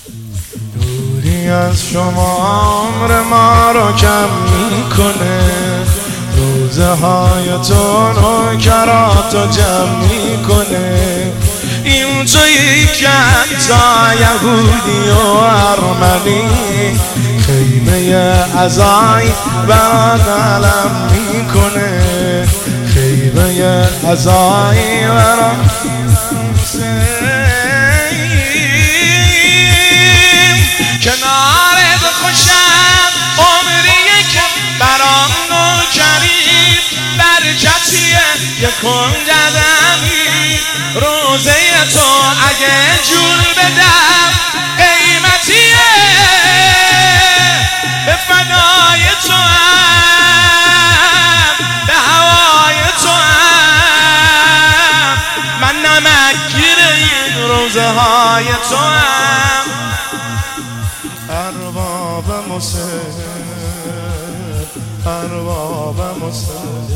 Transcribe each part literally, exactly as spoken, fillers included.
دوری از شما عمر ما رو کم میکنه، روزه های تو نوکراتو جمع میکنه. این تویی که تا یهودی و ارمنی خیمه عزایی برات علم میکنه، خیمه عزایی برات. کنارت خوشم عمریه که برام نوکری، برکتیه یک کنددمی روزه تو اگه جور بدم قیمتیه، به فدای تو هم به هوای تو هم، من نمکگیر این روزه های تو هم. ارباب مسلم ارباب مسلم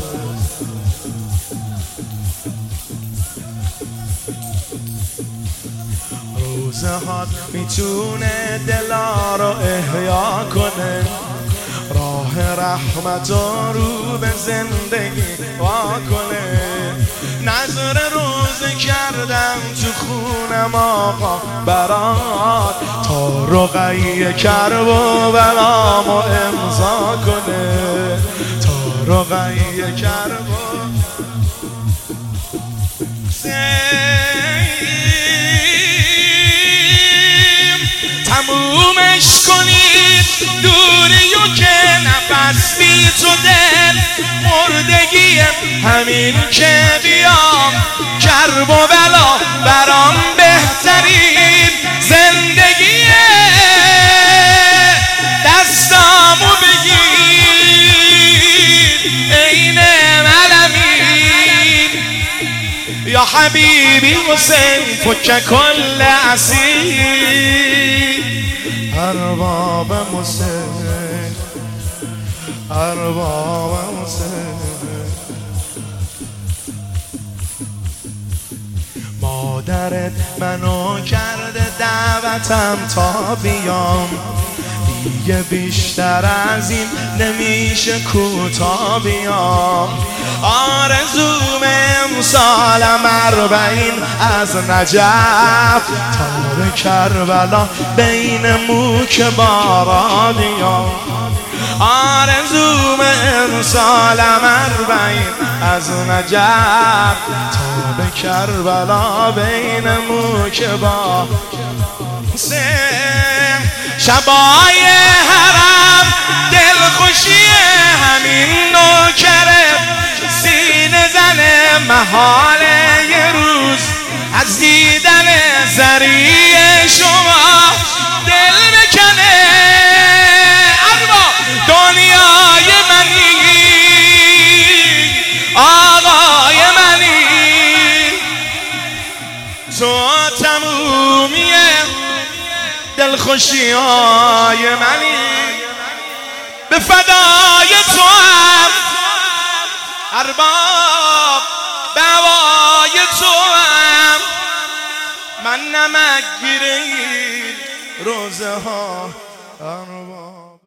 روزه ها میتونه دلا رو احیا کنه، راه رحمت رو به زندگی وا کنه. نظر روزه کردم تو خونم آقا برات، تا رقیه کرب و بلامو امضا کنه، تا رقیه کرب و تمومش کنید دوریو که نفس بی تو دل مردگیه، همین که بیام کرب و بلا برام بهترین زندگیه. دستامو بگیر عین ملمین یا حبیبی حسین فک کل اسیر. ارباب مسلم ارباب مسلم مادرت منو کرده دعوتم تا بیام، دیگه بیشتر از این نمیشه کوتا بیام. آرزوم امسالم اربعین از نجف تا به کربلا بین موک بارادیام. آرزوم امسالم اربعین از نجف تا به کربلا بین موک با شبای حرم دلخوشی همین نوکره، سینه زنه محال یه روز از دیدن زریع شما دل بکنه. اما دنیای منی آقای منی، تو تمومیه دلخوشی های منی، به فدای تو هم ارباب به هوای تو هم، من نمکگیر این روزه ها ارباب.